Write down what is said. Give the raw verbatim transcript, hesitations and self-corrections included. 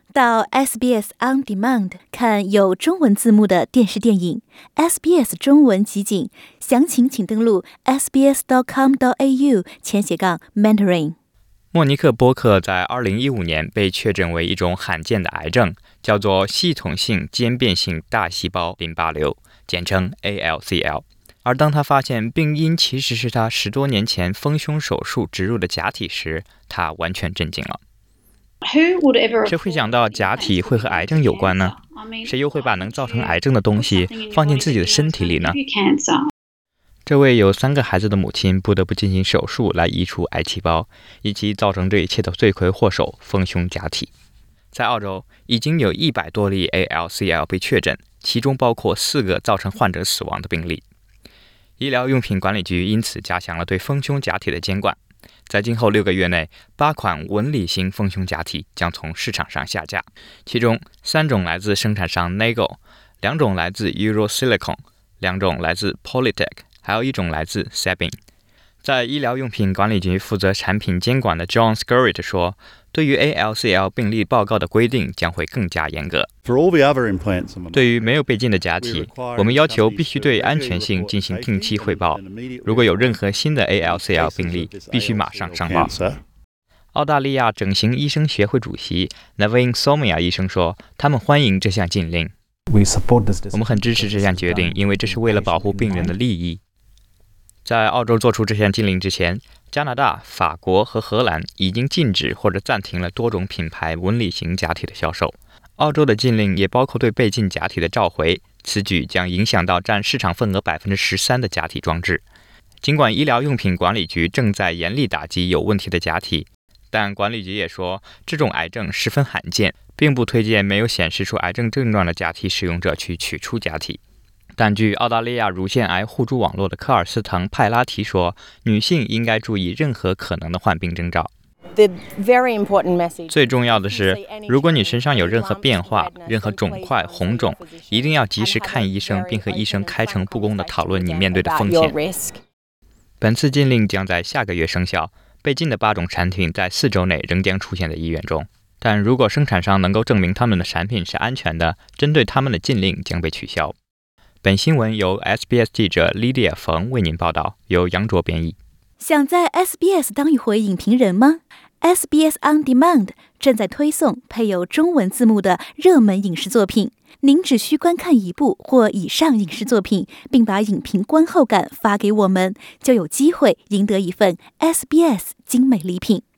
到 S B S On Demand 看有中文字幕的电视电影 S B S 中文集锦，详情请登录 s b s dot com dot a u 前斜杠 mentoring。 莫尼克·波克在二零一五年被确诊为一种罕见的癌症，叫做系统性间变性大细胞淋巴瘤，简称 A L C L。而当他发现病因其实是他十多年前丰胸手术植入的假体时，他完全震惊了。谁会想到假体会和癌症有关呢？谁又会把能造成癌症的东西放进自己的身体里呢？这位有三个孩子的母亲不得不进行手术来移除癌细胞，以及造成这一切的罪魁祸首丰胸假体。在澳洲，已经有一百多例 A L C L 被确诊，其中包括四个造成患者死亡的病例。医疗用品管理局因此加强了对丰胸假体的监管。在今后六个月内，八款纹理型丰胸假体将从市场上下架，其中三种来自生产商 Nago， 两种来自 Eurosilicon， 两种来自 Polytech， 还有一种来自 Sabin。 在医疗用品管理局负责产品监管的 John Skurrit 说，对于 A L C L 病例报告的规定将会更加严格。对于没有被禁的假体，我们要求必须对安全性进行定期汇报。如果有任何新的 A L C L 病例，必须马上上报。澳大利亚整形医生协会主席 Naveen Somaya 医生说，他们欢迎这项禁令。我们很支持这项决定，因为这是为了保护病人的利益。在澳洲做出这项禁令之前，加拿大、法国和荷兰已经禁止或者暂停了多种品牌纹理型假体的销售。澳洲的禁令也包括对被禁假体的召回，此举将影响到占市场份额 百分之十三 的假体装置。尽管医疗用品管理局正在严厉打击有问题的假体，但管理局也说，这种癌症十分罕见，并不推荐没有显示出癌症症状的假体使用者去取出假体。但据澳大利亚乳腺癌互助网络的科尔斯滕·派拉提说，女性应该注意任何可能的患病征兆。最重要的是，如果你身上有任何变化、任何肿块、红肿，一定要及时看医生，并和医生开诚布公地讨论你面对的风险。本次禁令将在下个月生效，被禁的八种产品在四周内仍将出现在医院中。但如果生产商能够证明他们的产品是安全的，针对他们的禁令将被取消。本新闻由 S B S 记者 Lydia 冯为您报道，由杨卓编译。 想在 S B S 当一回影评人吗？ S B S On Demand 正在推送配有中文字幕的热门影视作品，您只需观看一部或以上影视作品，并把影评观后感发给我们，就有机会赢得一份 S B S 精美礼品。